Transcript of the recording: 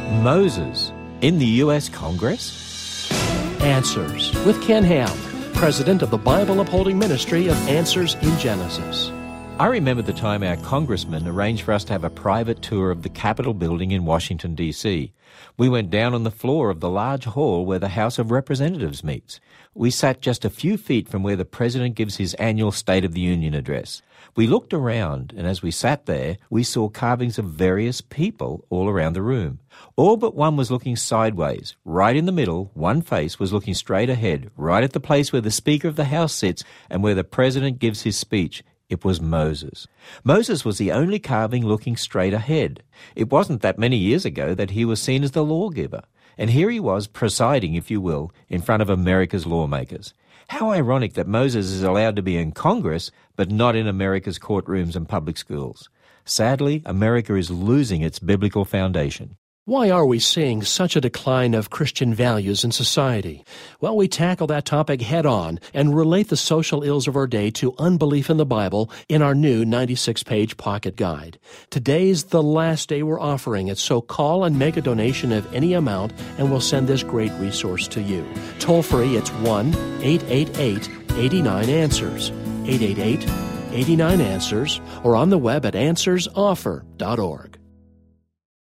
Moses in the U.S. Congress? Answers with Ken Ham, president of the Bible-upholding ministry of Answers in Genesis. I remember the time our congressman arranged for us to have a private tour of the Capitol building in Washington, D.C. We went down on the floor of the large hall where the House of Representatives meets. We sat just a few feet from where the President gives his annual State of the Union address. We looked around, and as we sat there, we saw carvings of various people all around the room. All but one was looking sideways. Right in the middle, one face was looking straight ahead, right at the place where the Speaker of the House sits and where the President gives his speech. It was Moses. Moses was the only carving looking straight ahead. It wasn't that many years ago that he was seen as the lawgiver. And here he was presiding, if you will, in front of America's lawmakers. How ironic that Moses is allowed to be in Congress, but not in America's courtrooms and public schools. Sadly, America is losing its biblical foundation. Why are we seeing such a decline of Christian values in society? Well, we tackle that topic head-on and relate the social ills of our day to unbelief in the Bible in our new 96-page pocket guide. Today's the last day we're offering it, so call and make a donation of any amount, and we'll send this great resource to you. Toll-free, it's 1-888-89-ANSWERS, 888-89-ANSWERS, or on the web at answersoffer.org.